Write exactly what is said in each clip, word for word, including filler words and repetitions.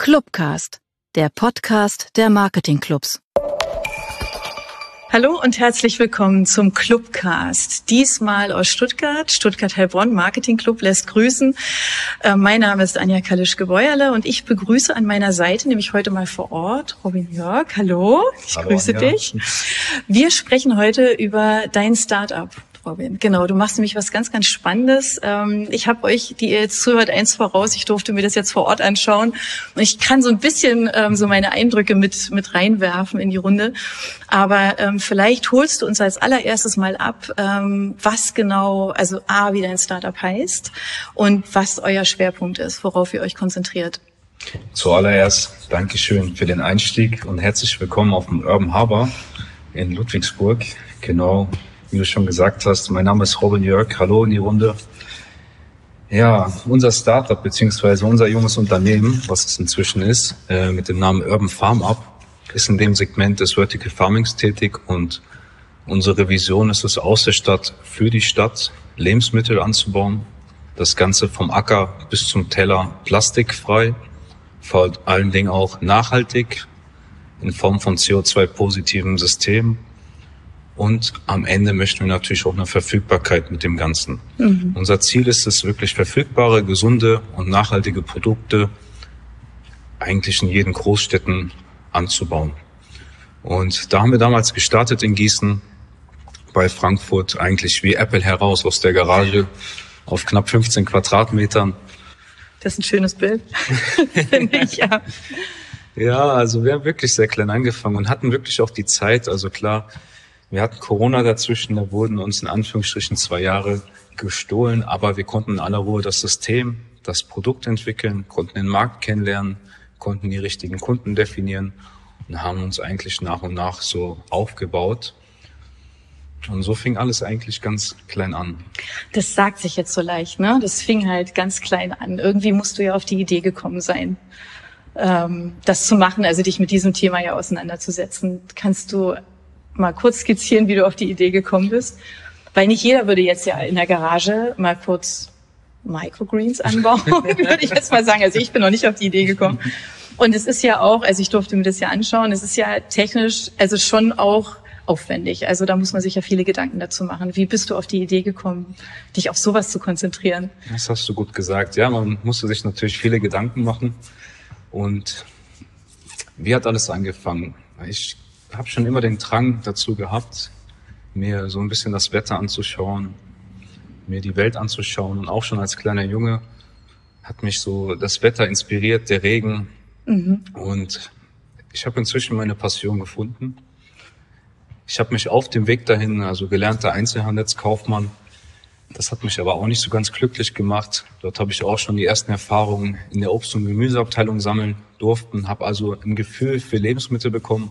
Clubcast, der Podcast der Marketingclubs. Hallo und herzlich willkommen zum Clubcast. Diesmal aus Stuttgart. Stuttgart-Heilbronn Marketingclub lässt grüßen. Äh, mein Name ist Anja Kalischke-Beuerle und ich begrüße an meiner Seite, nämlich heute mal vor Ort, Robin Jörg. Hallo, ich Hallo, grüße Anja. dich. Wir sprechen heute über dein Startup. Robin. Genau, du machst nämlich was ganz, ganz Spannendes. Ich habe euch, die ihr jetzt zuhört, eins voraus. Ich durfte mir das jetzt vor Ort anschauen und ich kann so ein bisschen so meine Eindrücke mit mit reinwerfen in die Runde. Aber vielleicht holst du uns als allererstes mal ab, was genau, also A, wie dein Startup heißt und was euer Schwerpunkt ist, worauf ihr euch konzentriert. Zuallererst Dankeschön für den Einstieg und herzlich willkommen auf dem Urban Harbor in Ludwigsburg. Genau. Wie du schon gesagt hast, mein Name ist Robin Jörg. Hallo in die Runde. Ja, unser Startup beziehungsweise unser junges Unternehmen, was es inzwischen ist, äh, mit dem Namen Urban Farm Up, ist in dem Segment des Vertical Farmings tätig und unsere Vision ist es, aus der Stadt für die Stadt Lebensmittel anzubauen. Das Ganze vom Acker bis zum Teller plastikfrei, vor allen Dingen auch nachhaltig in Form von C O zwei positiven Systemen. Und am Ende möchten wir natürlich auch eine Verfügbarkeit mit dem Ganzen. Mhm. Unser Ziel ist es, wirklich verfügbare, gesunde und nachhaltige Produkte eigentlich in jeden Großstädten anzubauen. Und da haben wir damals gestartet in Gießen, bei Frankfurt, eigentlich wie Apple heraus aus der Garage auf knapp fünfzehn Quadratmetern. Das ist ein schönes Bild, finde ich, ja. Ja, also wir haben wirklich sehr klein angefangen und hatten wirklich auch die Zeit, also klar, wir hatten Corona dazwischen, da wurden uns in Anführungsstrichen zwei Jahre gestohlen, aber wir konnten in aller Ruhe das System, das Produkt entwickeln, konnten den Markt kennenlernen, konnten die richtigen Kunden definieren und haben uns eigentlich nach und nach so aufgebaut. Und so fing alles eigentlich ganz klein an. Das sagt sich jetzt so leicht, ne? Das fing halt ganz klein an. Irgendwie musst du ja auf die Idee gekommen sein, ähm, das zu machen, also dich mit diesem Thema ja auseinanderzusetzen. Kannst du mal kurz skizzieren, wie du auf die Idee gekommen bist? Weil nicht jeder würde jetzt ja in der Garage mal kurz Microgreens anbauen, würde ich jetzt mal sagen. Also ich bin noch nicht auf die Idee gekommen. Und es ist ja auch, also ich durfte mir das ja anschauen, es ist ja technisch, also schon auch aufwendig. Also da muss man sich ja viele Gedanken dazu machen. Wie bist du auf die Idee gekommen, dich auf sowas zu konzentrieren? Das hast du gut gesagt. Ja, man musste sich natürlich viele Gedanken machen. Und wie hat alles angefangen? Ich habe schon immer den Drang dazu gehabt, mir so ein bisschen das Wetter anzuschauen, mir die Welt anzuschauen. Und auch schon als kleiner Junge hat mich so das Wetter inspiriert, der Regen. Mhm. Und ich habe inzwischen meine Passion gefunden. Ich habe mich auf dem Weg dahin, also gelernter Einzelhandelskaufmann, das hat mich aber auch nicht so ganz glücklich gemacht. Dort habe ich auch schon die ersten Erfahrungen in der Obst- und Gemüseabteilung sammeln durften, habe also ein Gefühl für Lebensmittel bekommen.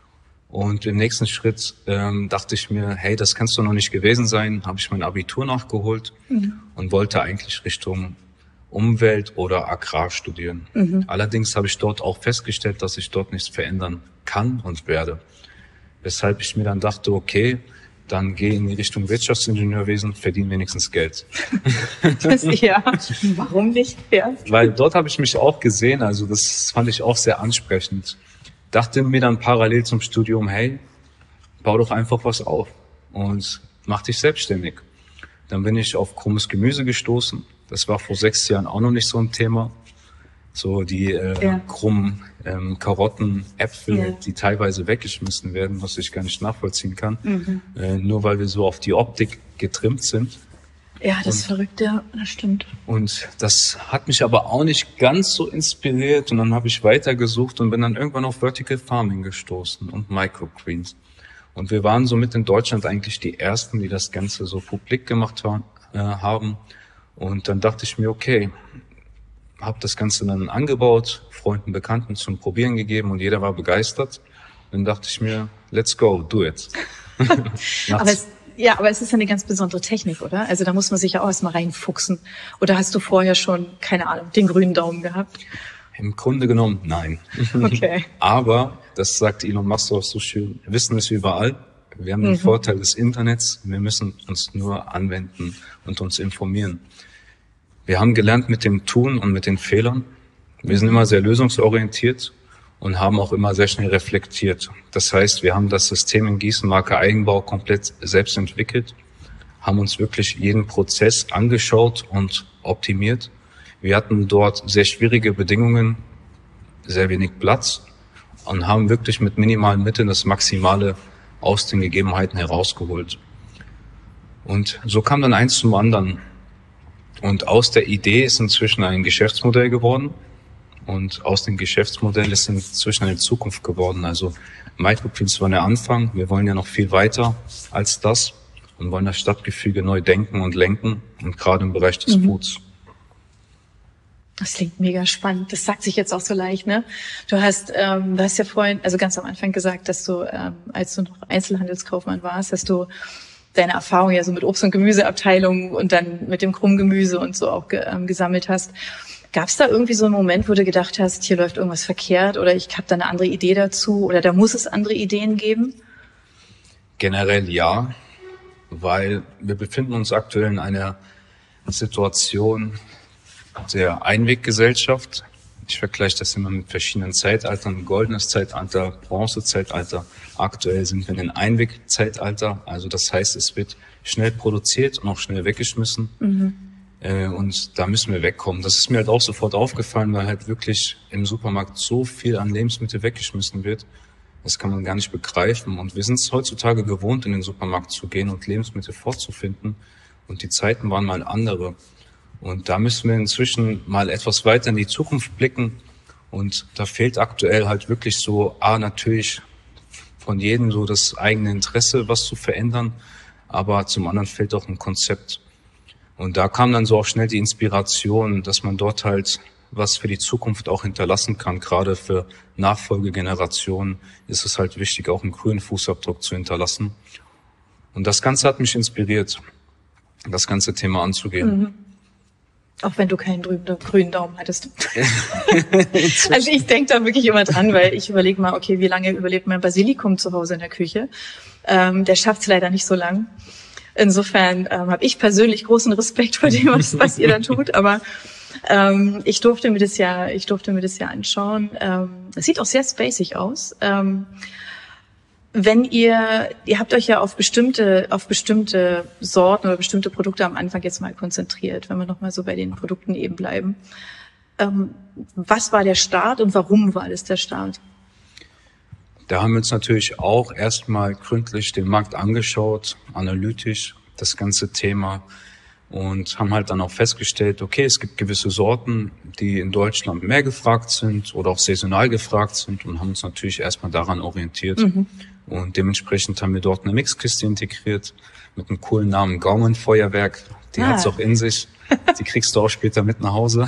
Und im nächsten Schritt ähm, dachte ich mir, hey, das kann's doch noch nicht gewesen sein. Habe ich mein Abitur nachgeholt mhm. und wollte eigentlich Richtung Umwelt oder Agrar studieren. Mhm. Allerdings habe ich dort auch festgestellt, dass ich dort nichts verändern kann und werde. Weshalb ich mir dann dachte, okay, dann gehe in die Richtung Wirtschaftsingenieurwesen, verdiene wenigstens Geld. Das, ja, warum nicht? Ja. Weil dort habe ich mich auch gesehen, also das fand ich auch sehr ansprechend. Dachte mir dann parallel zum Studium, hey, bau doch einfach was auf und mach dich selbstständig. Dann bin ich auf krummes Gemüse gestoßen. Das war vor sechs Jahren auch noch nicht so ein Thema. So die äh, ja. krummen ähm, Karotten, Äpfel, ja. die teilweise weggeschmissen werden, was ich gar nicht nachvollziehen kann. Mhm. Äh, nur weil wir so auf die Optik getrimmt sind. Ja, das und, ist verrückt, ja, das stimmt. Und das hat mich aber auch nicht ganz so inspiriert. Und dann habe ich weitergesucht und bin dann irgendwann auf Vertical Farming gestoßen und Microgreens. Und wir waren somit in Deutschland eigentlich die Ersten, die das Ganze so publik gemacht waren, äh, haben. Und dann dachte ich mir, okay, habe das Ganze dann angebaut, Freunden, Bekannten zum Probieren gegeben und jeder war begeistert. Dann dachte ich mir, let's go, do it. Aber es Ja, aber es ist ja eine ganz besondere Technik, oder? Also da muss man sich ja auch erstmal reinfuchsen. Oder hast du vorher schon, keine Ahnung, den grünen Daumen gehabt? Im Grunde genommen, nein. Okay. Aber, das sagt Elon Musk auch so schön, Wissen ist überall. Wir haben den mhm. Vorteil des Internets. Wir müssen uns nur anwenden und uns informieren. Wir haben gelernt mit dem Tun und mit den Fehlern. Wir sind immer sehr lösungsorientiert und haben auch immer sehr schnell reflektiert. Das heißt, wir haben das System in Gießen Marke Eigenbau komplett selbst entwickelt, haben uns wirklich jeden Prozess angeschaut und optimiert. Wir hatten dort sehr schwierige Bedingungen, sehr wenig Platz und haben wirklich mit minimalen Mitteln das Maximale aus den Gegebenheiten herausgeholt. Und so kam dann eins zum anderen. Und aus der Idee ist inzwischen ein Geschäftsmodell geworden. Und aus dem Geschäftsmodell ist inzwischen eine Zukunft geworden. Also Microgreens war der Anfang. Wir wollen ja noch viel weiter als das und wollen das Stadtgefüge neu denken und lenken. Und gerade im Bereich des mhm. Foods. Das klingt mega spannend. Das sagt sich jetzt auch so leicht, ne? Du hast, ähm, du hast ja vorhin, also ganz am Anfang gesagt, dass du, ähm, als du noch Einzelhandelskaufmann warst, dass du deine Erfahrung ja so mit Obst- und Gemüseabteilung und dann mit dem Krummgemüse und so auch ge, ähm, gesammelt hast. Gab es da irgendwie so einen Moment, wo du gedacht hast, hier läuft irgendwas verkehrt oder ich habe da eine andere Idee dazu oder da muss es andere Ideen geben? Generell ja, weil wir befinden uns aktuell in einer Situation der Einweggesellschaft. Ich vergleiche das immer mit verschiedenen Zeitaltern, goldenes Zeitalter, Bronzezeitalter. Aktuell sind wir in einem Einwegzeitalter, also das heißt, es wird schnell produziert und auch schnell weggeschmissen. Mhm. Und da müssen wir wegkommen. Das ist mir halt auch sofort aufgefallen, weil halt wirklich im Supermarkt so viel an Lebensmitteln weggeschmissen wird. Das kann man gar nicht begreifen. Und wir sind es heutzutage gewohnt, in den Supermarkt zu gehen und Lebensmittel vorzufinden. Und die Zeiten waren mal andere. Und da müssen wir inzwischen mal etwas weiter in die Zukunft blicken. Und da fehlt aktuell halt wirklich so, ah, natürlich von jedem so das eigene Interesse, was zu verändern. Aber zum anderen fehlt auch ein Konzept. Und da kam dann so auch schnell die Inspiration, dass man dort halt was für die Zukunft auch hinterlassen kann. Gerade für Nachfolgegenerationen ist es halt wichtig, auch einen grünen Fußabdruck zu hinterlassen. Und das Ganze hat mich inspiriert, das ganze Thema anzugehen. Mhm. Auch wenn du keinen grünen Daumen hattest. Also ich denke da wirklich immer dran, weil ich überlege mal, okay, wie lange überlebt mein Basilikum zu Hause in der Küche? Ähm, der schafft es leider nicht so lang. Insofern ähm, habe ich persönlich großen Respekt vor dem, was, was ihr da tut. Aber ähm, ich durfte mir das ja, ich durfte mir das ja anschauen. Ähm, es sieht auch sehr spacig aus. Ähm, wenn ihr, ihr habt euch ja auf bestimmte, auf bestimmte Sorten oder bestimmte Produkte am Anfang jetzt mal konzentriert, wenn wir nochmal so bei den Produkten eben bleiben. Ähm, was war der Start und warum war das der Start? Da haben wir uns natürlich auch erstmal gründlich den Markt angeschaut, analytisch das ganze Thema und haben halt dann auch festgestellt, okay, es gibt gewisse Sorten, die in Deutschland mehr gefragt sind oder auch saisonal gefragt sind und haben uns natürlich erstmal daran orientiert. Mhm. Und dementsprechend haben wir dort eine Mixkiste integriert mit einem coolen Namen Gaumenfeuerwerk. Die ah. hat's auch in sich. Die kriegst du auch später mit nach Hause.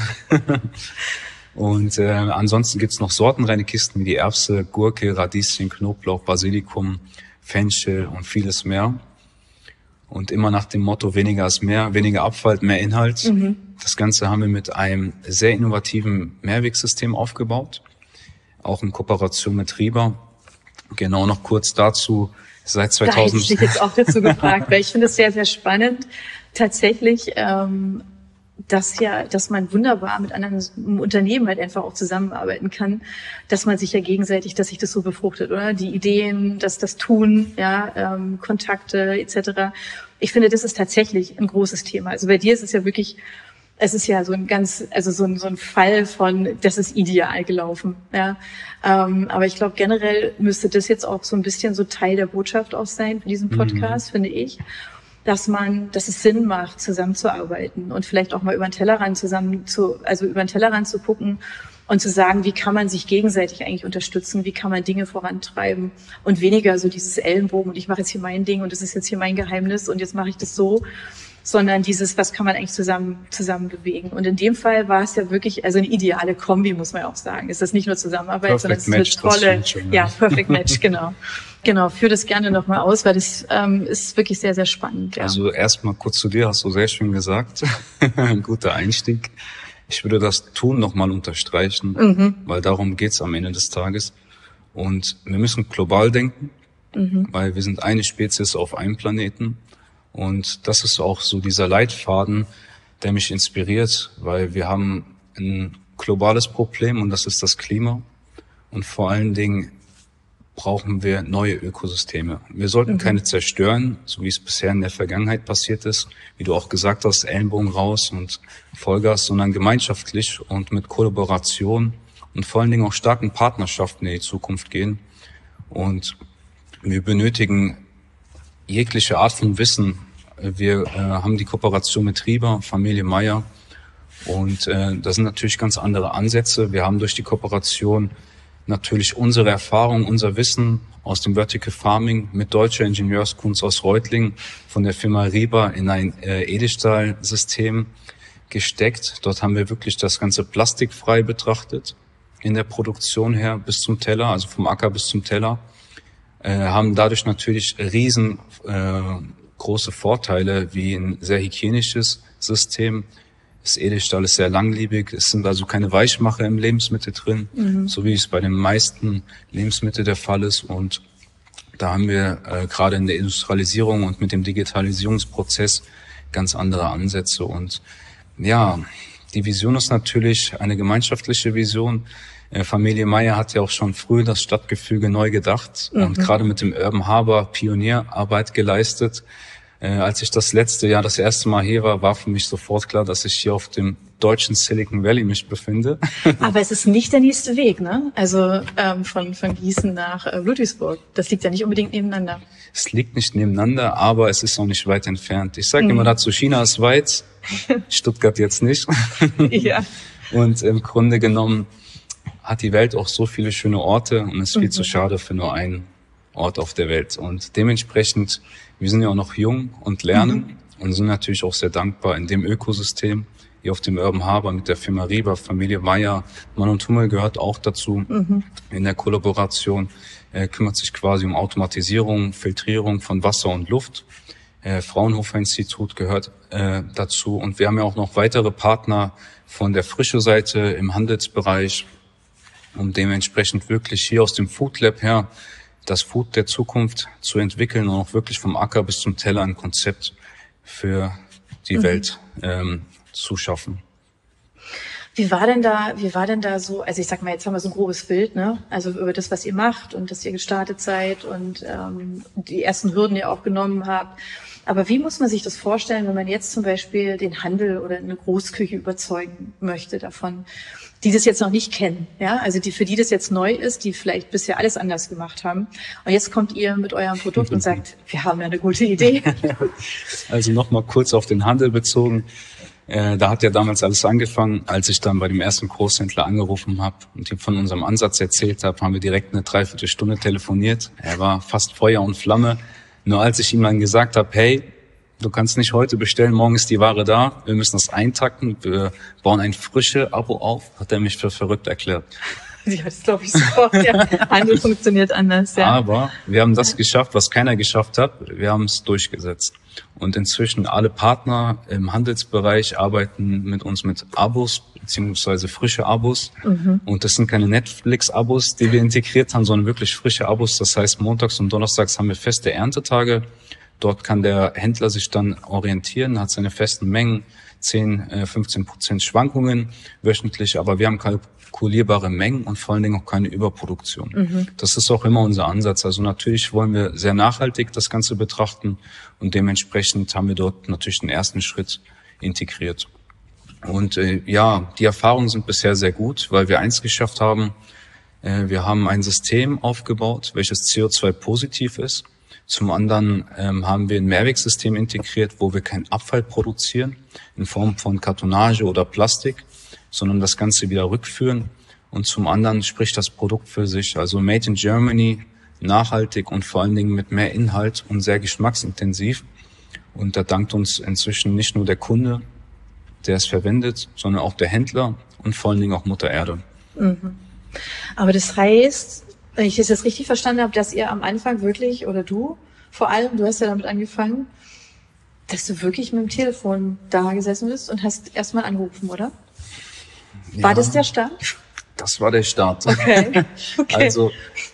Und äh, ansonsten gibt's noch sortenreine Kisten wie die Erbse, Gurke, Radieschen, Knoblauch, Basilikum, Fenchel und vieles mehr. Und immer nach dem Motto weniger ist mehr, weniger Abfall, mehr Inhalt. Mhm. Das Ganze haben wir mit einem sehr innovativen Mehrwegsystem aufgebaut, auch in Kooperation mit Rieber. Genau, noch kurz dazu. Seit zweitausend. Da hätte ich jetzt auch dazu gefragt, weil ich finde es sehr, sehr spannend. Tatsächlich, ähm, dass ja, dass man wunderbar mit anderen Unternehmen halt einfach auch zusammenarbeiten kann, dass man sich ja gegenseitig, dass sich das so befruchtet, oder? Die Ideen, das, das Tun, ja, ähm, Kontakte et cetera. Ich finde, das ist tatsächlich ein großes Thema. Also bei dir ist es ja wirklich, es ist ja so ein ganz, also so ein, so ein Fall von, das ist ideal gelaufen, ja. Ähm, aber ich glaube, generell müsste das jetzt auch so ein bisschen so Teil der Botschaft auch sein für diesen Podcast, mhm. finde ich. Dass man, dass es Sinn macht, zusammenzuarbeiten und vielleicht auch mal über den Tellerrand zusammen zu, also über den Tellerrand zu gucken und zu sagen, wie kann man sich gegenseitig eigentlich unterstützen, wie kann man Dinge vorantreiben und weniger so dieses Ellenbogen und ich mache jetzt hier mein Ding und das ist jetzt hier mein Geheimnis und jetzt mache ich das so, sondern dieses, was kann man eigentlich zusammen, zusammen bewegen. Und in dem Fall war es ja wirklich, also eine ideale Kombi, muss man auch sagen. Es ist nicht nur Zusammenarbeit, Perfect sondern es ist eine tolle, schon, ja, Perfect Match, genau. Genau, führ das gerne nochmal aus, weil das ähm, ist wirklich sehr, sehr spannend. Ja. Also erstmal kurz zu dir, hast du sehr schön gesagt. Ein guter Einstieg. Ich würde das Tun nochmal unterstreichen, mhm. weil darum geht's am Ende des Tages. Und wir müssen global denken, mhm. weil wir sind eine Spezies auf einem Planeten. Und das ist auch so dieser Leitfaden, der mich inspiriert, weil wir haben ein globales Problem und das ist das Klima. Und vor allen Dingen brauchen wir neue Ökosysteme. Wir sollten mhm. keine zerstören, so wie es bisher in der Vergangenheit passiert ist. Wie du auch gesagt hast, Ellenbogen raus und Vollgas, sondern gemeinschaftlich und mit Kollaboration und vor allen Dingen auch starken Partnerschaften in die Zukunft gehen. Und wir benötigen jegliche Art von Wissen. Wir äh, haben die Kooperation mit Rieber, Familie Meyer. Und äh, das sind natürlich ganz andere Ansätze. Wir haben durch die Kooperation natürlich unsere Erfahrung, unser Wissen aus dem Vertical Farming mit deutscher Ingenieurskunst aus Reutlingen von der Firma Rieber in ein äh, Edelstahlsystem gesteckt. Dort haben wir wirklich das ganze plastikfrei betrachtet, in der Produktion her bis zum Teller, also vom Acker bis zum Teller, äh, haben dadurch natürlich riesen äh, große Vorteile wie ein sehr hygienisches System. Das Edelstahl ist sehr langlebig, es sind also keine Weichmacher im Lebensmittel drin, mhm. so wie es bei den meisten Lebensmitteln der Fall ist. Und da haben wir äh, gerade in der Industrialisierung und mit dem Digitalisierungsprozess ganz andere Ansätze. Und ja, die Vision ist natürlich eine gemeinschaftliche Vision. Äh, Familie Meyer hat ja auch schon früh das Stadtgefüge neu gedacht mhm. und gerade mit dem Urban Harbor Pionierarbeit geleistet. Äh, als ich das letzte Jahr das erste Mal hier war, war für mich sofort klar, dass ich hier auf dem deutschen Silicon Valley mich befinde. Aber es ist nicht der nächste Weg, ne? Also ähm, von von Gießen nach äh, Ludwigsburg. Das liegt ja nicht unbedingt nebeneinander. Es liegt nicht nebeneinander, aber es ist auch nicht weit entfernt. Ich sage mhm. immer dazu, China ist weit, Stuttgart jetzt nicht. Ja. Und im Grunde genommen hat die Welt auch so viele schöne Orte und es ist viel mhm. zu schade für nur einen Ort auf der Welt. Und dementsprechend, wir sind ja auch noch jung und lernen mhm. und sind natürlich auch sehr dankbar in dem Ökosystem, hier auf dem Urban Harbor mit der Firma Rieber, Familie Meyer. Mann und Hummel gehört auch dazu. Mhm. In der Kollaboration äh, kümmert sich quasi um Automatisierung, Filtrierung von Wasser und Luft. Äh, Fraunhofer Institut gehört äh, dazu. Und wir haben ja auch noch weitere Partner von der frische Seite im Handelsbereich, um dementsprechend wirklich hier aus dem Food Lab her das Food der Zukunft zu entwickeln und auch wirklich vom Acker bis zum Teller ein Konzept für die mhm. Welt ähm, zu schaffen. Wie war denn da, wie war denn da so, also ich sag mal, jetzt haben wir so ein grobes Bild, ne? Also über das, was ihr macht und dass ihr gestartet seid und ähm, die ersten Hürden ihr auch genommen habt. Aber wie muss man sich das vorstellen, wenn man jetzt zum Beispiel den Handel oder eine Großküche überzeugen möchte davon, die das jetzt noch nicht kennen, ja, also die für die das jetzt neu ist, die vielleicht bisher alles anders gemacht haben. Und jetzt kommt ihr mit eurem Produkt und sagt, wir haben ja eine gute Idee. Also nochmal kurz auf den Handel bezogen. Äh, da hat ja damals alles angefangen, als ich dann bei dem ersten Großhändler angerufen habe und ihm von unserem Ansatz erzählt habe, haben wir direkt eine Dreiviertelstunde telefoniert. Er war fast Feuer und Flamme. Nur als ich ihm dann gesagt habe, hey, du kannst nicht heute bestellen, morgen ist die Ware da, wir müssen das eintakten, wir bauen ein frisches Abo auf, hat er mich für verrückt erklärt. Ja, das glaube ich sofort. Ja. Handel funktioniert anders. Ja. Aber wir haben das geschafft, was keiner geschafft hat. Wir haben es durchgesetzt. Und inzwischen alle Partner im Handelsbereich arbeiten mit uns mit Abos, beziehungsweise frische Abos. Mhm. Und das sind keine Netflix-Abos, die wir integriert haben, sondern wirklich frische Abos. Das heißt, montags und donnerstags haben wir feste Erntetage. Dort kann der Händler sich dann orientieren, hat seine festen Mengen, zehn, fünfzehn Prozent Schwankungen wöchentlich, aber wir haben kalkulierbare Mengen und vor allen Dingen auch keine Überproduktion. Mhm. Das ist auch immer unser Ansatz. Also natürlich wollen wir sehr nachhaltig das Ganze betrachten und dementsprechend haben wir dort natürlich den ersten Schritt integriert. Und äh, ja, die Erfahrungen sind bisher sehr gut, weil wir eins geschafft haben. Äh, wir haben ein System aufgebaut, welches C O zwei positiv ist. Zum anderen ähm, haben wir ein Mehrwegsystem integriert, wo wir keinen Abfall produzieren in Form von Kartonage oder Plastik, sondern das Ganze wieder rückführen. Und zum anderen spricht das Produkt für sich, also Made in Germany, nachhaltig und vor allen Dingen mit mehr Inhalt und sehr geschmacksintensiv. Und da dankt uns inzwischen nicht nur der Kunde, der es verwendet, sondern auch der Händler und vor allen Dingen auch Mutter Erde. Mhm. Aber das heißt, wenn ich das jetzt richtig verstanden habe, dass ihr am Anfang wirklich, oder du vor allem, du hast ja damit angefangen, dass du wirklich mit dem Telefon da gesessen bist und hast erstmal angerufen, oder? War ja, das der Start? Das war der Start. Okay. Okay. Also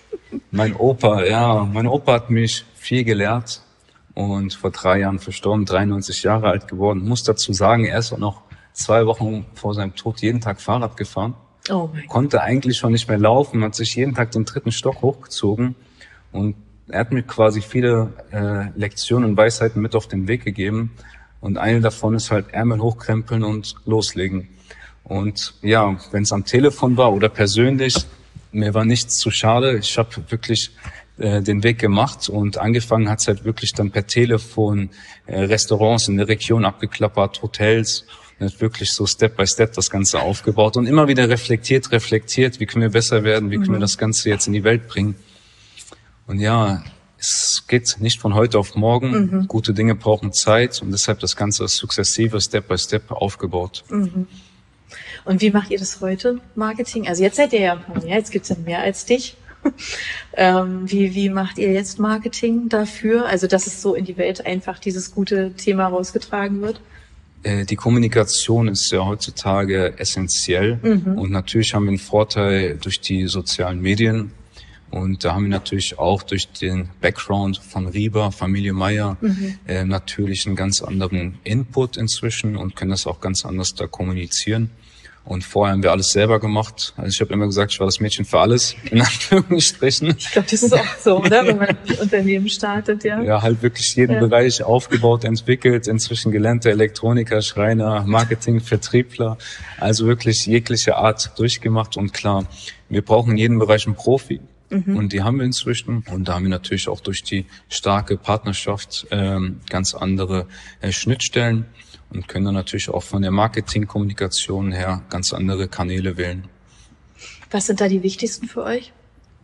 mein Opa, ja, mein Opa hat mich viel gelehrt und vor drei Jahren verstorben, dreiundneunzig Jahre alt geworden. Muss dazu sagen, er ist auch noch zwei Wochen vor seinem Tod jeden Tag Fahrrad gefahren. Oh mein Gott. Konnte eigentlich schon nicht mehr laufen, hat sich jeden Tag den dritten Stock hochgezogen und er hat mir quasi viele äh, Lektionen und Weisheiten mit auf den Weg gegeben und eine davon ist halt Ärmel hochkrempeln und loslegen. Und ja, wenn es am Telefon war oder persönlich, mir war nichts zu schade. Ich habe wirklich äh, den Weg gemacht und angefangen hat es halt wirklich dann per Telefon äh, Restaurants in der Region abgeklappert, Hotels. Und wirklich so Step by Step das Ganze aufgebaut und immer wieder reflektiert, reflektiert, wie können wir besser werden, wie können wir das Ganze jetzt in die Welt bringen. Und ja, es geht nicht von heute auf morgen. Mhm. Gute Dinge brauchen Zeit und deshalb das Ganze sukzessive, Step by Step aufgebaut. Mhm. Und wie macht ihr das heute, Marketing? Also jetzt seid ihr ja ein paar mehr, jetzt gibt's ja mehr als dich. ähm, wie, wie macht ihr jetzt Marketing dafür? Also dass es so in die Welt einfach dieses gute Thema rausgetragen wird? Die Kommunikation ist ja heutzutage essentiell mhm. und natürlich haben wir einen Vorteil durch die sozialen Medien und da haben wir natürlich auch durch den Background von Rieber, Familie Meyer mhm. äh, natürlich einen ganz anderen Input inzwischen und können das auch ganz anders da kommunizieren. Und vorher haben wir alles selber gemacht. Also ich habe immer gesagt, ich war das Mädchen für alles, in Anführungsstrichen. Ich glaube, das ist auch so, oder? Wenn man ein Unternehmen startet, ja. Ja, halt wirklich jeden ja. Bereich aufgebaut, entwickelt, inzwischen gelernter Elektroniker, Schreiner, Marketing, Vertriebler. Also wirklich jegliche Art durchgemacht. Und klar, wir brauchen in jedem Bereich einen Profi. Mhm. Und die haben wir inzwischen. Und da haben wir natürlich auch durch die starke Partnerschaft ähm, ganz andere äh, Schnittstellen. Und können dann natürlich auch von der Marketingkommunikation her ganz andere Kanäle wählen. Was sind da die wichtigsten für euch?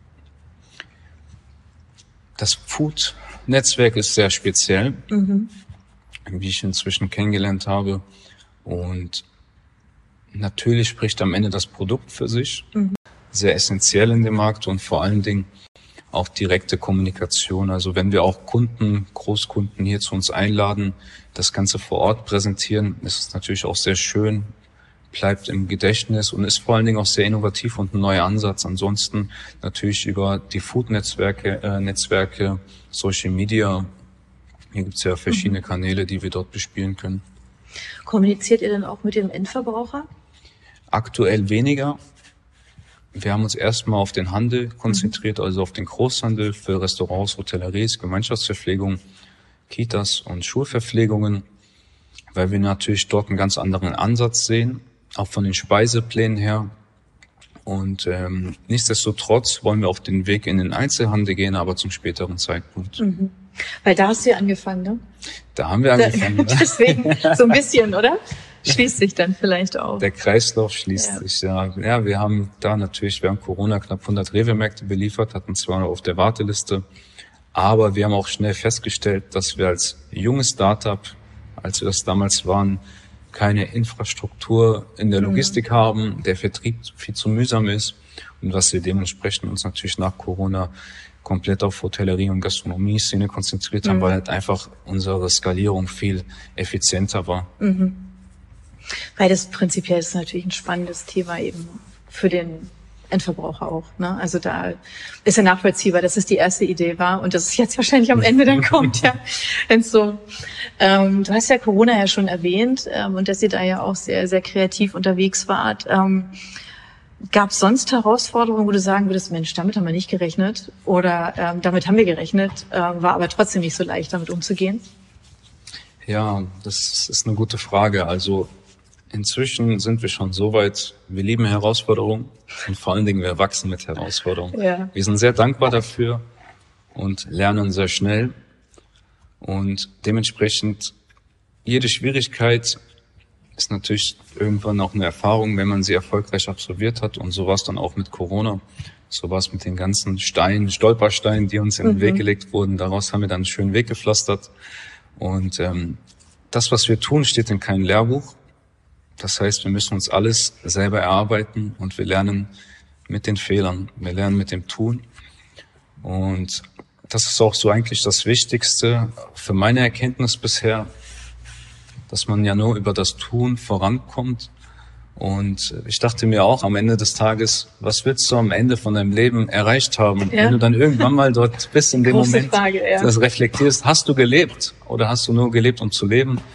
Das Food-Netzwerk ist sehr speziell, mhm. wie ich inzwischen kennengelernt habe. Und natürlich spricht am Ende das Produkt für sich. Mhm. Sehr essentiell in dem Markt und vor allen Dingen auch direkte Kommunikation. Also wenn wir auch Kunden, Großkunden hier zu uns einladen, das Ganze vor Ort präsentieren, ist es natürlich auch sehr schön, bleibt im Gedächtnis und ist vor allen Dingen auch sehr innovativ und ein neuer Ansatz. Ansonsten natürlich über die Food-Netzwerke, äh, Netzwerke, Social Media. Hier gibt es ja verschiedene mhm. Kanäle, die wir dort bespielen können. Kommuniziert ihr denn auch mit dem Endverbraucher? Aktuell weniger. Wir haben uns erstmal auf den Handel konzentriert, also auf den Großhandel für Restaurants, Hotelleries, Gemeinschaftsverpflegung, Kitas und Schulverpflegungen, weil wir natürlich dort einen ganz anderen Ansatz sehen, auch von den Speiseplänen her. Und ähm, nichtsdestotrotz wollen wir auf den Weg in den Einzelhandel gehen, aber zum späteren Zeitpunkt. Mhm. Weil da hast du ja angefangen, ne? Da haben wir angefangen. Da, deswegen so ein bisschen, oder? Schließt sich dann vielleicht auch. Der Kreislauf schließt ja. sich, ja. Ja, wir haben da natürlich während Corona knapp hundert Rewe-Märkte beliefert, hatten zwar noch auf der Warteliste, aber wir haben auch schnell festgestellt, dass wir als junges Startup, als wir das damals waren, keine Infrastruktur in der Logistik mhm. haben, der Vertrieb viel zu mühsam ist und dass wir dementsprechend uns natürlich nach Corona komplett auf Hotellerie und Gastronomie-Szene konzentriert mhm. haben, weil halt einfach unsere Skalierung viel effizienter war. Mhm. Weil das prinzipiell ist natürlich ein spannendes Thema eben für den Endverbraucher auch, ne? Also da ist ja nachvollziehbar, dass es die erste Idee war und dass es jetzt wahrscheinlich am Ende dann kommt, ja. Und so, ähm, du hast ja Corona ja schon erwähnt ähm, und dass ihr da ja auch sehr, sehr kreativ unterwegs wart. Ähm, Gab es sonst Herausforderungen, wo du sagen würdest, Mensch, damit haben wir nicht gerechnet oder ähm, damit haben wir gerechnet, äh, war aber trotzdem nicht so leicht, damit umzugehen? Ja, das ist eine gute Frage. Also inzwischen sind wir schon so weit, wir lieben Herausforderungen und vor allen Dingen wir wachsen mit Herausforderungen. Ja. Wir sind sehr dankbar dafür und lernen sehr schnell und dementsprechend jede Schwierigkeit ist natürlich irgendwann auch eine Erfahrung, wenn man sie erfolgreich absolviert hat und so war es dann auch mit Corona. So war es mit den ganzen Steinen, Stolpersteinen, die uns in den mhm. Weg gelegt wurden. Daraus haben wir dann einen schönen Weg gepflastert und ähm, das, was wir tun, steht in keinem Lehrbuch. Das heißt, wir müssen uns alles selber erarbeiten und wir lernen mit den Fehlern, wir lernen mit dem Tun. Und das ist auch so eigentlich das Wichtigste für meine Erkenntnis bisher, dass man ja nur über das Tun vorankommt. Und ich dachte mir auch am Ende des Tages, was willst du am Ende von deinem Leben erreicht haben? Ja. Wenn du dann irgendwann mal dort bist in dem Große Moment, Frage, ja. das reflektierst, hast du gelebt oder hast du nur gelebt, um zu leben?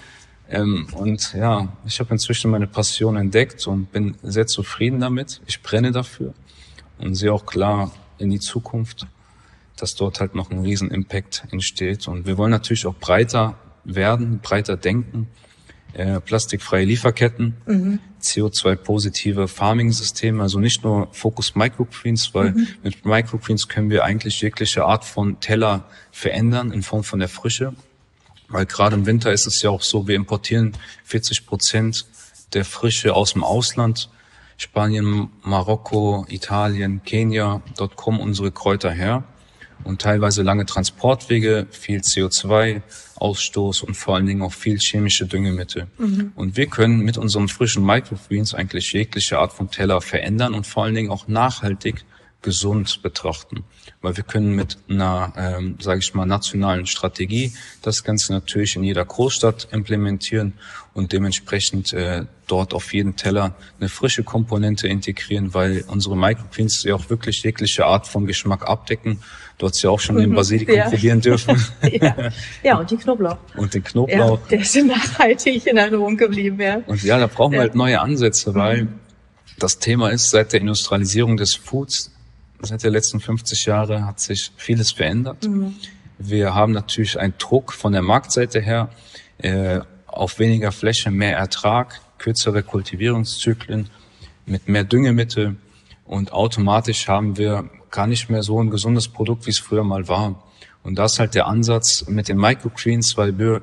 Ähm, und ja, ich habe inzwischen meine Passion entdeckt und bin sehr zufrieden damit. Ich brenne dafür und sehe auch klar in die Zukunft, dass dort halt noch ein riesen Impact entsteht. Und wir wollen natürlich auch breiter werden, breiter denken, äh, plastikfreie Lieferketten, mhm. C O zwei positive Farming-Systeme, also nicht nur Focus Microgreens, weil mhm. mit Microgreens können wir eigentlich jegliche Art von Teller verändern in Form von der Frische. Weil gerade im Winter ist es ja auch so, wir importieren vierzig Prozent der Frische aus dem Ausland. Spanien, Marokko, Italien, Kenia, dort kommen unsere Kräuter her. Und teilweise lange Transportwege, viel C O zwei Ausstoß und vor allen Dingen auch viel chemische Düngemittel. Mhm. Und wir können mit unseren frischen Microgreens eigentlich jegliche Art von Teller verändern und vor allen Dingen auch nachhaltig gesund betrachten. Weil wir können mit einer, ähm, sage ich mal, nationalen Strategie das Ganze natürlich in jeder Großstadt implementieren und dementsprechend äh, dort auf jeden Teller eine frische Komponente integrieren, weil unsere Microgreens ja auch wirklich jegliche Art von Geschmack abdecken. Du hast ja auch schon mhm, den Basilikum ja. probieren dürfen. Ja. Ja, und die Knoblauch. Und den Knoblauch. Ja, der ist nachhaltig in Erinnerung geblieben, ja. Und ja, da brauchen wir ja. halt neue Ansätze, mhm. weil das Thema ist, seit der Industrialisierung des Foods, seit der letzten fünfzig Jahre hat sich vieles verändert. Mhm. Wir haben natürlich einen Druck von der Marktseite her äh, auf weniger Fläche, mehr Ertrag, kürzere Kultivierungszyklen mit mehr Düngemittel und automatisch haben wir gar nicht mehr so ein gesundes Produkt, wie es früher mal war. Und das ist halt der Ansatz mit den Microgreens, weil wir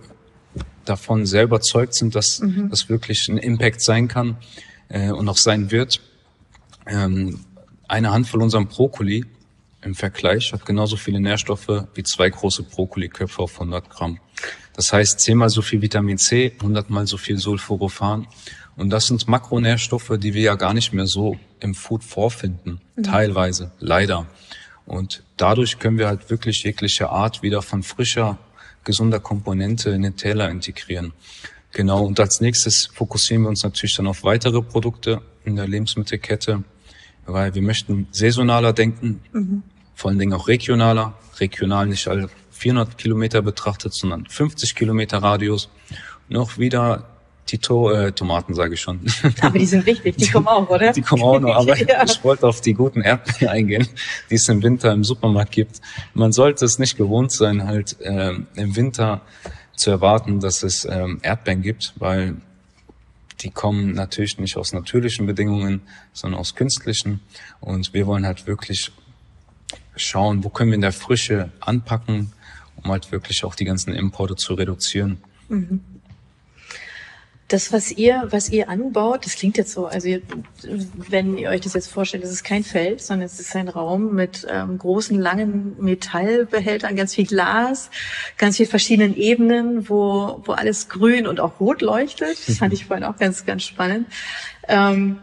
davon sehr überzeugt sind, dass mhm. das wirklich ein Impact sein kann äh, und auch sein wird. Ähm, Eine Handvoll unserem Brokkoli im Vergleich hat genauso viele Nährstoffe wie zwei große Brokkoliköpfe auf hundert Gramm. Das heißt zehnmal so viel Vitamin C, hundertmal so viel Sulforophan. Und das sind Makronährstoffe, die wir ja gar nicht mehr so im Food vorfinden, mhm. teilweise, leider. Und dadurch können wir halt wirklich jegliche Art wieder von frischer, gesunder Komponente in den Teller integrieren. Genau, und als nächstes fokussieren wir uns natürlich dann auf weitere Produkte in der Lebensmittelkette, weil wir möchten saisonaler denken, mhm. vor allen Dingen auch regionaler. Regional nicht alle vierhundert Kilometer betrachtet, sondern fünfzig Kilometer Radius. Noch wieder die to äh, Tomaten, sage ich schon. Aber die sind wichtig, die kommen auch, oder? Die kommen auch noch, aber ja. ich wollte auf die guten Erdbeeren eingehen, die es im Winter im Supermarkt gibt. Man sollte es nicht gewohnt sein, halt äh, im Winter zu erwarten, dass es äh, Erdbeeren gibt, weil die kommen natürlich nicht aus natürlichen Bedingungen, sondern aus künstlichen. Und wir wollen halt wirklich schauen, wo können wir in der Frische anpacken, um halt wirklich auch die ganzen Importe zu reduzieren. Mhm. Das, was ihr, was ihr anbaut, das klingt jetzt so, also ihr, wenn ihr euch das jetzt vorstellt, das ist kein Feld, sondern es ist ein Raum mit ähm, großen, langen Metallbehältern, ganz viel Glas, ganz viel verschiedenen Ebenen, wo, wo alles grün und auch rot leuchtet. Das fand ich vorhin auch ganz, ganz spannend. Ähm,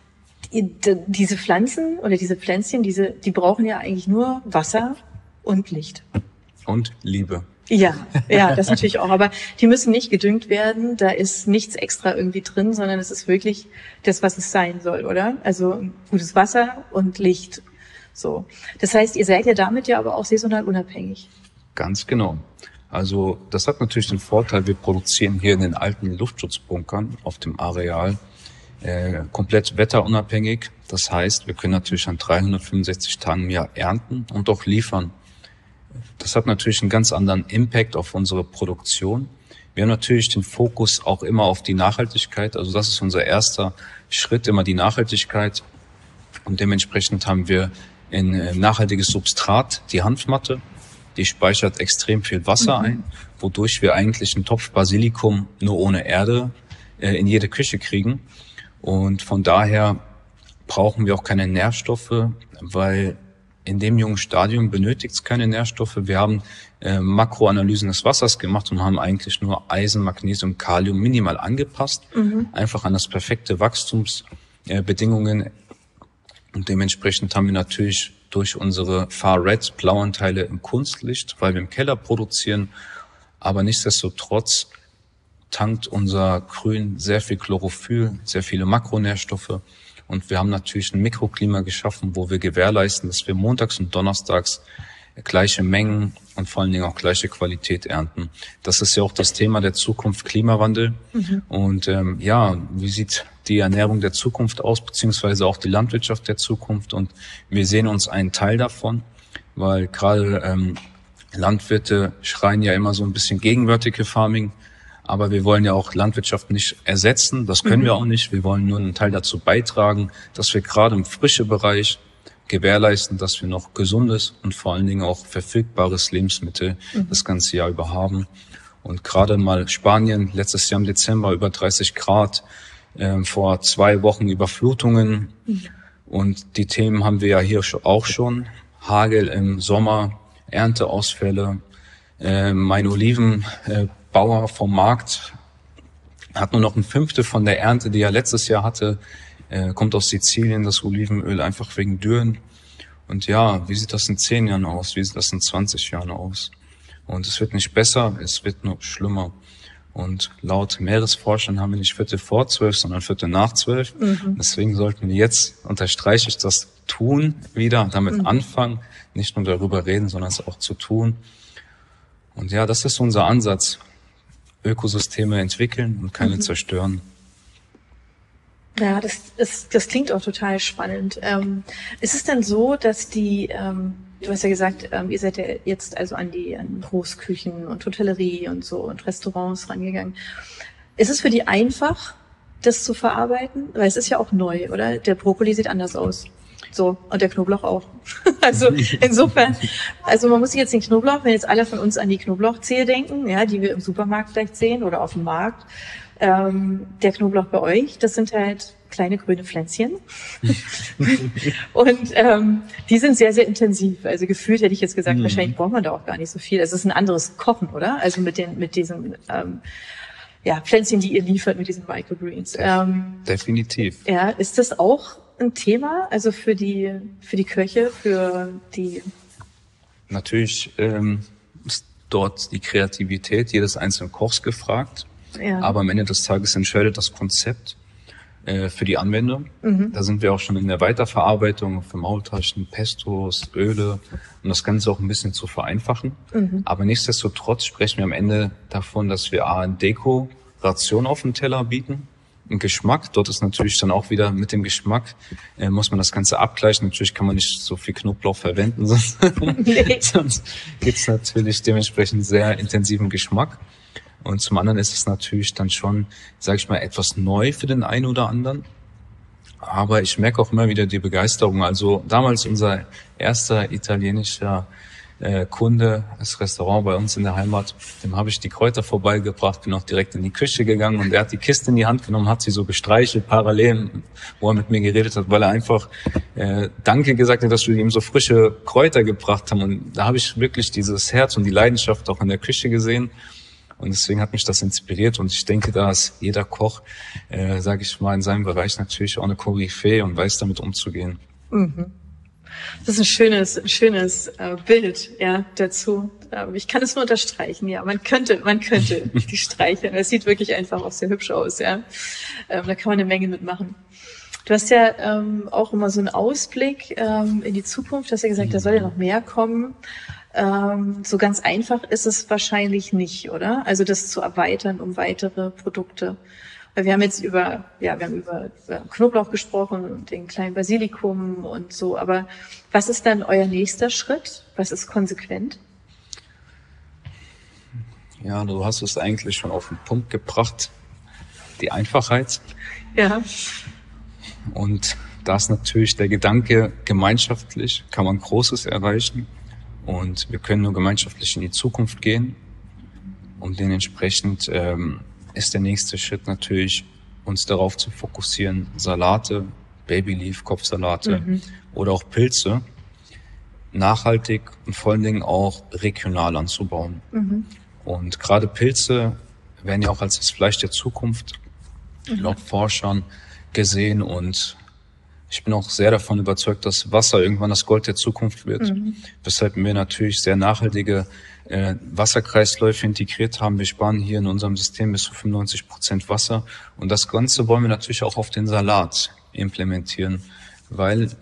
diese Pflanzen oder diese Pflänzchen, diese, die brauchen ja eigentlich nur Wasser und Licht. Und Liebe. Ja, ja, das natürlich auch. Aber die müssen nicht gedüngt werden. Da ist nichts extra irgendwie drin, sondern es ist wirklich das, was es sein soll, oder? Also gutes Wasser und Licht. So. Das heißt, ihr seid ja damit ja aber auch saisonal unabhängig. Ganz genau. Also das hat natürlich den Vorteil, wir produzieren hier in den alten Luftschutzbunkern auf dem Areal äh, komplett wetterunabhängig. Das heißt, wir können natürlich an dreihundertfünfundsechzig Tagen im Jahr ernten und auch liefern. Das hat natürlich einen ganz anderen Impact auf unsere Produktion. Wir haben natürlich den Fokus auch immer auf die Nachhaltigkeit. Also das ist unser erster Schritt, immer die Nachhaltigkeit. Und dementsprechend haben wir ein nachhaltiges Substrat, die Hanfmatte. Die speichert extrem viel Wasser mhm. ein, wodurch wir eigentlich einen Topf Basilikum nur ohne Erde äh, in jede Küche kriegen. Und von daher brauchen wir auch keine Nährstoffe, weil in dem jungen Stadium benötigt es keine Nährstoffe. Wir haben äh, Makroanalysen des Wassers gemacht und haben eigentlich nur Eisen, Magnesium, Kalium minimal angepasst, mhm. einfach an das perfekte Wachstumsbedingungen. Äh, und dementsprechend haben wir natürlich durch unsere Far-Red Blauanteile im Kunstlicht, weil wir im Keller produzieren, aber nichtsdestotrotz tankt unser Grün sehr viel Chlorophyll, sehr viele Makronährstoffe. Und wir haben natürlich ein Mikroklima geschaffen, wo wir gewährleisten, dass wir montags und donnerstags gleiche Mengen und vor allen Dingen auch gleiche Qualität ernten. Das ist ja auch das Thema der Zukunft, Klimawandel. Mhm. Und ähm, ja, wie sieht die Ernährung der Zukunft aus, beziehungsweise auch die Landwirtschaft der Zukunft? Und wir sehen uns einen Teil davon, weil gerade ähm, Landwirte schreien ja immer so ein bisschen gegen Vertical Farming, aber wir wollen ja auch Landwirtschaft nicht ersetzen, das können mhm. wir auch nicht. Wir wollen nur einen Teil dazu beitragen, dass wir gerade im frischen Bereich gewährleisten, dass wir noch gesundes und vor allen Dingen auch verfügbares Lebensmittel mhm. das ganze Jahr über haben. Und gerade mal Spanien, letztes Jahr im Dezember über dreißig Grad, äh, vor zwei Wochen Überflutungen. Mhm. Und die Themen haben wir ja hier auch schon. Hagel im Sommer, Ernteausfälle. Äh, mein Olivenbauer vom Markt hat nur noch ein Fünftel von der Ernte, die er letztes Jahr hatte. Äh, kommt aus Sizilien, das Olivenöl, einfach wegen Dürren. Und ja, wie sieht das in zehn Jahren aus? Wie sieht das in zwanzig Jahren aus? Und es wird nicht besser, es wird nur schlimmer. Und laut Meeresforschern haben wir nicht Viertel vor zwölf, sondern Viertel nach zwölf. Mhm. Deswegen sollten wir jetzt, unterstreiche ich das, tun, wieder damit mhm. anfangen, nicht nur darüber reden, sondern es auch zu tun. Und ja, das ist unser Ansatz. Ökosysteme entwickeln und keine mhm. zerstören. Ja, das, ist, das klingt auch total spannend. Ähm, ist es denn so, dass die, ähm, du hast ja gesagt, ähm, ihr seid ja jetzt also an die an Großküchen und Hotellerie und so und Restaurants rangegangen. Ist es für die einfach, das zu verarbeiten? Weil es ist ja auch neu, oder? Der Brokkoli sieht anders aus. So, und der Knoblauch auch. Also insofern, also man muss sich jetzt den Knoblauch, wenn jetzt alle von uns an die Knoblauchzehe denken, ja, die wir im Supermarkt vielleicht sehen oder auf dem Markt, ähm, der Knoblauch bei euch, das sind halt kleine grüne Pflänzchen. Und ähm, die sind sehr, sehr intensiv. Also gefühlt hätte ich jetzt gesagt, mhm. wahrscheinlich braucht man da auch gar nicht so viel. Es ist ein anderes Kochen, oder? Also mit den, mit diesen ähm, ja, Pflänzchen, die ihr liefert, mit diesen Microgreens. Ähm, Definitiv. Ja, ist das auch ein Thema, also für die für die Köche, für die? Natürlich ähm, ist dort die Kreativität jedes einzelnen Kochs gefragt, ja. aber am Ende des Tages entscheidet das Konzept äh, für die Anwendung. Mhm. Da sind wir auch schon in der Weiterverarbeitung für Maultaschen, Pestos, Öle, um das Ganze auch ein bisschen zu vereinfachen. Mhm. Aber nichtsdestotrotz sprechen wir am Ende davon, dass wir A, Dekoration auf dem Teller bieten. Ein Geschmack, dort ist natürlich dann auch wieder mit dem Geschmack, äh, muss man das Ganze abgleichen. Natürlich kann man nicht so viel Knoblauch verwenden, sonst, nee. sonst gibt es natürlich dementsprechend sehr intensiven Geschmack. Und zum anderen ist es natürlich dann schon, sage ich mal, etwas neu für den einen oder anderen. Aber ich merke auch immer wieder die Begeisterung. Also damals unser erster italienischer äh, Kunde, das Restaurant bei uns in der Heimat, dem habe ich die Kräuter vorbeigebracht, bin auch direkt in die Küche gegangen und er hat die Kiste in die Hand genommen, hat sie so gestreichelt, parallel, wo er mit mir geredet hat, weil er einfach äh, Danke gesagt hat, dass wir ihm so frische Kräuter gebracht haben. Und da habe ich wirklich dieses Herz und die Leidenschaft auch in der Küche gesehen. Und deswegen hat mich das inspiriert und ich denke, da ist jeder Koch, äh, sage ich mal, in seinem Bereich natürlich auch eine Koryphäe und weiß damit umzugehen. Mhm. Das ist ein schönes, ein schönes äh, Bild, ja, dazu. Ähm, ich kann es nur unterstreichen, ja. Man könnte, man könnte die streicheln. Das sieht wirklich einfach auch sehr hübsch aus, ja. Ähm, da kann man eine Menge mitmachen. Du hast ja ähm, auch immer so einen Ausblick ähm, in die Zukunft. Du hast ja gesagt, da soll ja noch mehr kommen. Ähm, so ganz einfach ist es wahrscheinlich nicht, oder? Also das zu erweitern um weitere Produkte. Weil wir haben jetzt über, ja, wir haben über, über Knoblauch gesprochen und den kleinen Basilikum und so. Aber was ist dann euer nächster Schritt? Was ist konsequent? Ja, du hast es eigentlich schon auf den Punkt gebracht. Die Einfachheit. Ja. Und da ist natürlich der Gedanke, gemeinschaftlich kann man Großes erreichen. Und wir können nur gemeinschaftlich in die Zukunft gehen. Und dementsprechend ähm, ist der nächste Schritt natürlich, uns darauf zu fokussieren, Salate, Babyleaf, Kopfsalate mhm. oder auch Pilze nachhaltig und vor allen Dingen auch regional anzubauen. Mhm. Und gerade Pilze werden ja auch als das Fleisch der Zukunft mhm. laut Forschern gesehen und ich bin auch sehr davon überzeugt, dass Wasser irgendwann das Gold der Zukunft wird, mhm. weshalb wir natürlich sehr nachhaltige äh, Wasserkreisläufe integriert haben. Wir sparen hier in unserem System bis zu fünfundneunzig Prozent Wasser und das Ganze wollen wir natürlich auch auf den Salat implementieren, weil es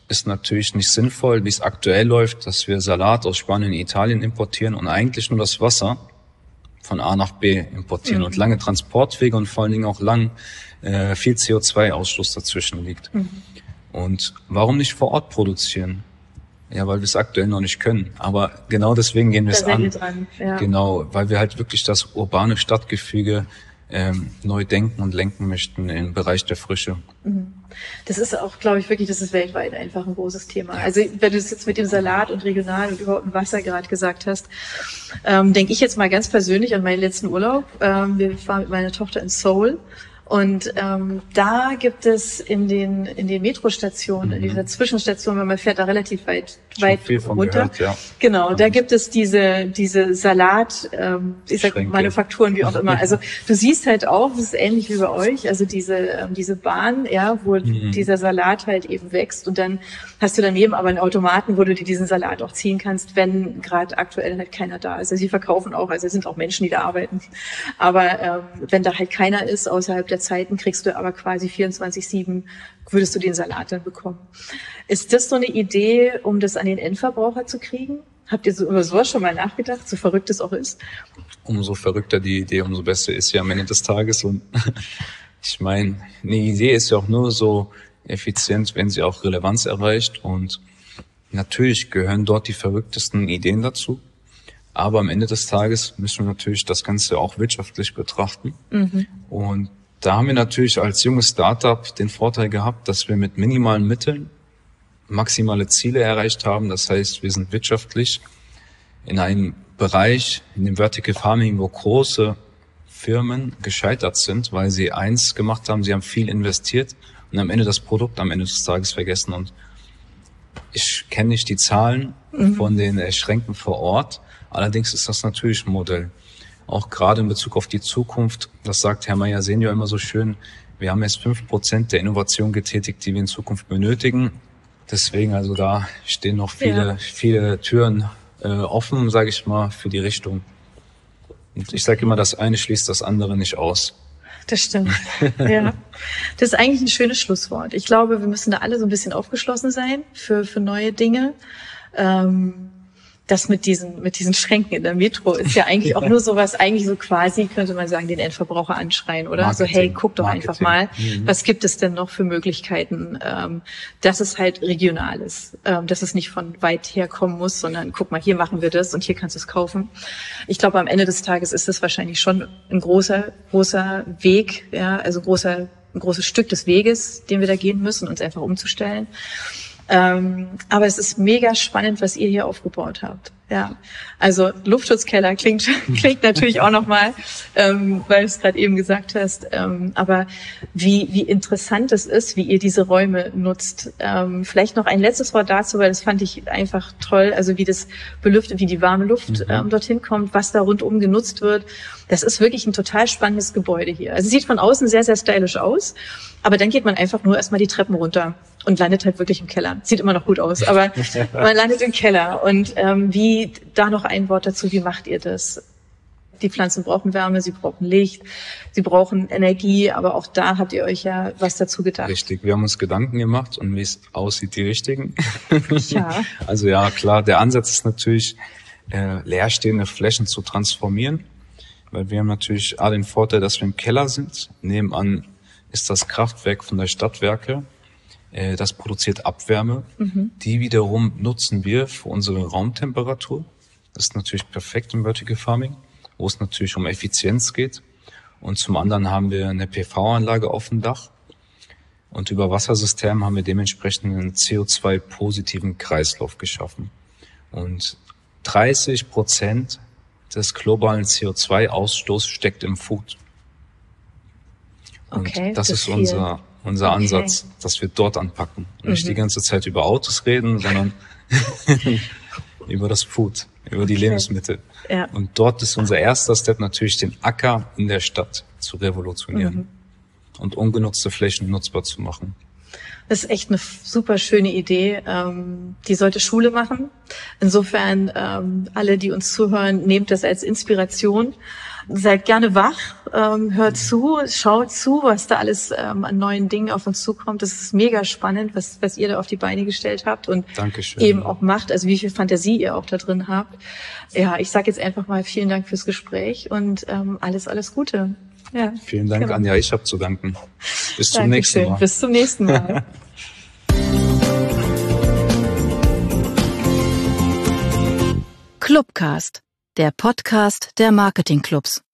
ist natürlich nicht sinnvoll, wie es aktuell läuft, dass wir Salat aus Spanien und Italien importieren und eigentlich nur das Wasser von A nach B importieren mhm. und lange Transportwege und vor allen Dingen auch lang äh, viel C O zwei Ausstoß dazwischen liegt. Mhm. Und warum nicht vor Ort produzieren? Ja, weil wir es aktuell noch nicht können. Aber genau deswegen gehen wir es an. Dran, ja. Genau, weil wir halt wirklich das urbane Stadtgefüge ähm, neu denken und lenken möchten im Bereich der Frische. Das ist auch, glaube ich, wirklich, das ist weltweit einfach ein großes Thema. Also wenn du es jetzt mit dem Salat und regional und überhaupt dem Wasser gerade gesagt hast, ähm, denke ich jetzt mal ganz persönlich an meinen letzten Urlaub. Ähm, wir waren mit meiner Tochter in Seoul. Und ähm, da gibt es in den in den Metrostationen, mhm. in dieser Zwischenstation, wenn man fährt da relativ weit Schon weit viel von runter. Gehört, ja. Genau, da gibt es diese diese Salat, ähm, ich sag Schränke. Manufakturen, wie auch immer. Also du siehst halt auch, das ist ähnlich wie bei euch, also diese ähm, diese Bahn, ja, wo mhm. dieser Salat halt eben wächst und dann hast du daneben aber einen Automaten, wo du dir diesen Salat auch ziehen kannst, wenn gerade aktuell halt keiner da ist. Also sie verkaufen auch, also es sind auch Menschen, die da arbeiten. Aber ähm, wenn da halt keiner ist außerhalb der Zeiten, kriegst du aber quasi vierundzwanzig sieben, würdest du den Salat dann bekommen. Ist das so eine Idee, um das an den Endverbraucher zu kriegen? Habt ihr so über sowas schon mal nachgedacht, so verrückt es auch ist? Umso verrückter die Idee, umso besser ist ja am Ende des Tages. Und ich meine, eine Idee ist ja auch nur so effizient, wenn sie auch Relevanz erreicht. Und natürlich gehören dort die verrücktesten Ideen dazu. Aber am Ende des Tages müssen wir natürlich das Ganze auch wirtschaftlich betrachten. Mhm. Und da haben wir natürlich als junges Startup den Vorteil gehabt, dass wir mit minimalen Mitteln maximale Ziele erreicht haben. Das heißt, wir sind wirtschaftlich in einem Bereich, in dem Vertical Farming, wo große Firmen gescheitert sind, weil sie eins gemacht haben, sie haben viel investiert und am Ende das Produkt am Ende des Tages vergessen. Und ich kenne nicht die Zahlen mhm. von den Schränken vor Ort. Allerdings ist das natürlich ein Modell. Auch gerade in Bezug auf die Zukunft, das sagt Herr Meyer Senior immer so schön, wir haben jetzt fünf Prozent der Innovation getätigt, die wir in Zukunft benötigen. Deswegen also da stehen noch viele, ja. viele Türen äh, offen, sage ich mal, für die Richtung. Und ich sage immer, das eine schließt das andere nicht aus. Das stimmt. Ja. Das ist eigentlich ein schönes Schlusswort. Ich glaube, wir müssen da alle so ein bisschen aufgeschlossen sein für, für neue Dinge. Ähm, Das mit diesen, mit diesen Schränken in der Metro ist ja eigentlich ja. auch nur sowas, eigentlich so quasi, könnte man sagen, den Endverbraucher anschreien, oder? Marketing, so, hey, guck doch Marketing. einfach mal, mhm. was gibt es denn noch für Möglichkeiten, ähm, dass es halt regional ist, ähm, dass es nicht von weit her kommen muss, sondern guck mal, hier machen wir das und hier kannst du es kaufen. Ich glaube, am Ende des Tages ist das wahrscheinlich schon ein großer, großer Weg, ja, also großer, ein großes Stück des Weges, den wir da gehen müssen, uns einfach umzustellen. Ähm, aber es ist mega spannend, was ihr hier aufgebaut habt. Ja, also Luftschutzkeller klingt klingt natürlich auch nochmal, ähm, weil du es gerade eben gesagt hast. Ähm, aber wie wie interessant es ist, wie ihr diese Räume nutzt. Ähm, vielleicht noch ein letztes Wort dazu, weil das fand ich einfach toll. Also wie das belüftet, wie die warme Luft mhm. ähm, dorthin kommt, was da rundum genutzt wird. Das ist wirklich ein total spannendes Gebäude hier. Also es sieht von außen sehr sehr stylisch aus, aber dann geht man einfach nur erstmal die Treppen runter und landet halt wirklich im Keller. Sieht immer noch gut aus, aber man landet im Keller. Und ähm, wie, da noch ein Wort dazu, wie macht ihr das? Die Pflanzen brauchen Wärme, sie brauchen Licht, sie brauchen Energie, aber auch da habt ihr euch ja was dazu gedacht. Richtig, wir haben uns Gedanken gemacht und wie es aussieht, die richtigen. Ja. Also ja, klar, der Ansatz ist natürlich, äh, leerstehende Flächen zu transformieren, weil wir haben natürlich A, den Vorteil, dass wir im Keller sind. Nebenan ist das Kraftwerk von der Stadtwerke. Das produziert Abwärme. Mhm. Die wiederum nutzen wir für unsere Raumtemperatur. Das ist natürlich perfekt im Vertical Farming, wo es natürlich um Effizienz geht. Und zum anderen haben wir eine P V-Anlage auf dem Dach. Und über Wassersystem haben wir dementsprechend einen C O zwei positiven Kreislauf geschaffen. Und dreißig Prozent des globalen C O zwei Ausstoßes steckt im Food. Und okay, das, das ist viel. unser unser okay. Ansatz, dass wir dort anpacken. Und mhm. nicht die ganze Zeit über Autos reden, sondern über das Food, über die okay. Lebensmittel. Ja. Und dort ist unser erster Step natürlich, den Acker in der Stadt zu revolutionieren mhm. und ungenutzte Flächen nutzbar zu machen. Das ist echt eine super schöne Idee. Die sollte Schule machen. Insofern, alle, die uns zuhören, nehmt das als Inspiration. seid gerne wach, ähm, hört zu, schaut zu, was da alles ähm, an neuen Dingen auf uns zukommt. Das ist mega spannend, was, was ihr da auf die Beine gestellt habt und Dankeschön. eben auch macht, also wie viel Fantasie ihr auch da drin habt. Ja, ich sage jetzt einfach mal vielen Dank fürs Gespräch und ähm, alles, alles Gute. Ja, vielen Dank, genau. Anja, ich habe zu danken. Bis zum Dankeschön. nächsten Mal. Bis zum nächsten Mal. Clubcast, der Podcast der Marketingclubs.